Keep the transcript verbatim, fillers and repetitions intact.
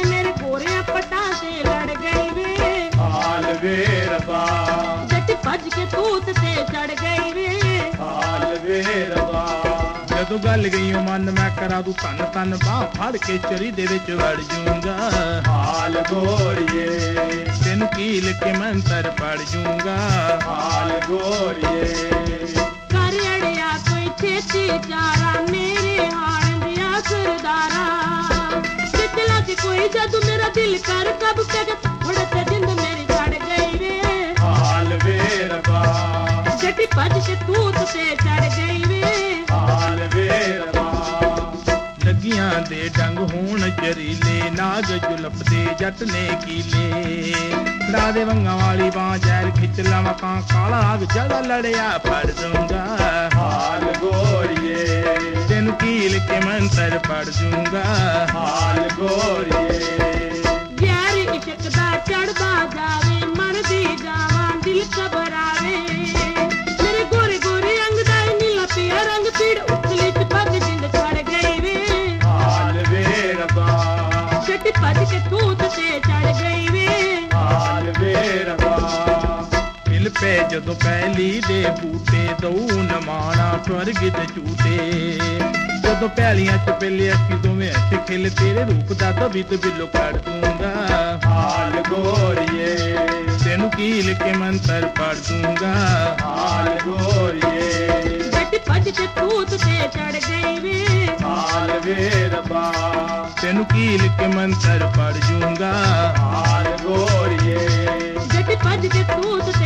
ਵੇ ਮੇਰੇ ਗੋਰਿਆਂ ਪੱਟਾਂ ਤੇ ਲੜ ਗਈ ਵੇ ਹਾਲ ਵੇ ਰੱਬਾ ਜੱਟ ਭੱਜ ਕੇ ਤੂਤ ਤੇ ਚੜ ਗਈ ਵੇ ਹਾਲ ਵੇ ਰੱਬਾ ਜਦੋਂ ਗੱਲ ਗਈ ਉਹ ਮਨ ਮੈਂ ਕਰਾਂ ਤੂੰ ਧੰਨ ਧੰਨ ਬਾਹ ਫੜ ਕੇ ਚਰੀ ਦੇ ਵਿੱਚ ਵੜ ਜੂੰਗਾ ਹਾਲ ਗੋਰੀਏ ਤੈਨੂੰ ਕੀਲ ਕੇ ਮੰਤਰ ਪੜ ਜੂੰਗਾ ਹਾਲ ਗੋਰੀਏ ਕਰ ਅੜਿਆ ਕੋਈ ਛੇਤੀ ਚਾਰਾ ਮੇਰੇ ਹਾਣ ਦੀਆਂ ਸਰਦਾਰਾ ਜਿੱਤ ਲੱਗ ਕੋਈ ਜਦ ਮੇਰਾ ਦਿਲ ਕਰ ਕਬ ਤੱਕ ਉੜਤ ਜਿੰਦ ਮੇਰੀ ਛੜ ਗਈ ਵੇ ਹਾਲ ਵੇ ਰੱਬਾ ਜੱਟ ਭੱਜ ਕੇ ਤੂਤ ਤੇ ਚੜ ਗਈ ਵੇ ਹਾਲ ਵੇ ਰੱਬਾ ਲੱਗੀਆਂ ਦੇ ਡੰਗ ਹੋਣ ਜ਼ਰੀਲੇ ਨਾਗ ਜੁਲਫਦੇ ਜੱਟ ਨੇ ਕੀਲੇ ਫੜਾ ਦੇ ਵੰਗਾਂ ਵਾਲੀ ਬਾਂਹ ਜ਼ਹਿਰ ਖਿੱਚ ਲਵਾਂ ਕਾਂ ਕਾਲਾ ਆਗ ਜੜਾ ਲੜਿਆ ਫੜ ਦੂੰਗਾ ਹਾਲ ਗੋਰੀਏ ਤੈਨੂੰ ਕੀਲ ਕੇ ਮੰਤਰ ਪੜ ਜੂੰਗਾ ਹਾਲ ਗੋਰੀਏ ਯਾਰ ਇਸ਼ਕ ਦਾ ਚੜਦਾ ਜਾਵੇ ਮਰਦੀ ਜਾਵਾਂ ਦਿਲ ਘਬਰਾਵੇ ਮੇਰੇ ਗੋਰੇ ਗੋਰੇ ਅੰਗ ਦਾ ਨੀਲਾ ਪਿਆ ਰੰਗ ਪੀੜ ਉਤਲੀ ਚ ਪੱਗ ਜਿੰਦ ਛੜ ਗਈ ਵੇ ਹਾਲ ਵੇ ਰੱਬਾ ਜੱਟ ਭੱਜ ਕੇ ਤੂਤ ਤੇ ਚੜ ਗਈ ਵੇ ਹਾਲ ਵੇ ਰੱਬਾ ਮਿਲ ਪੈ ਜਦੋਂ ਪਹਿਲੀ ਦੇ ਬੂਟੇ ਦਊ ਨਮਾਣਾ ਸਵਰਗ ਦੇ ਝੂਟੇ ਜਦੋਂ ਪਹਿਲੀਆਂ ਚ ਪਹਿਲੇ ਅੱਖੀ ਦੋਵੇਂ ਅੱਛੇ ਖਿਲ ਤੇਰੇ ਰੂਪ ਦਾ ਤਬੀਤ ਬਿੱਲੋ ਕੱਢ ਦੂੰਗਾ ਹਾਲ ਗੋਰੀਏ ਤੈਨੂੰ ਕੀਲ ਕੇ ਮੰਤਰ ਪੜ ਦੂੰਗਾ ਹਾਲ ਗੋਰੀਏ ਜੱਟ ਭੱਜ ਕੇ ਤੂਤ ਤੇ ਚੜ ਗਈ ਵੇ ਹਾਲ ਵੇ ਰੱਬਾ ਤੈਨੂੰ ਕੀਲ ਕੇ ਮੰਤਰ ਪੜ ਜੂੰਗਾ ਹਾਲ ਗੋਰੀਏ ਜੱਟ ਭੱਜ ਕੇ ਤੂਤ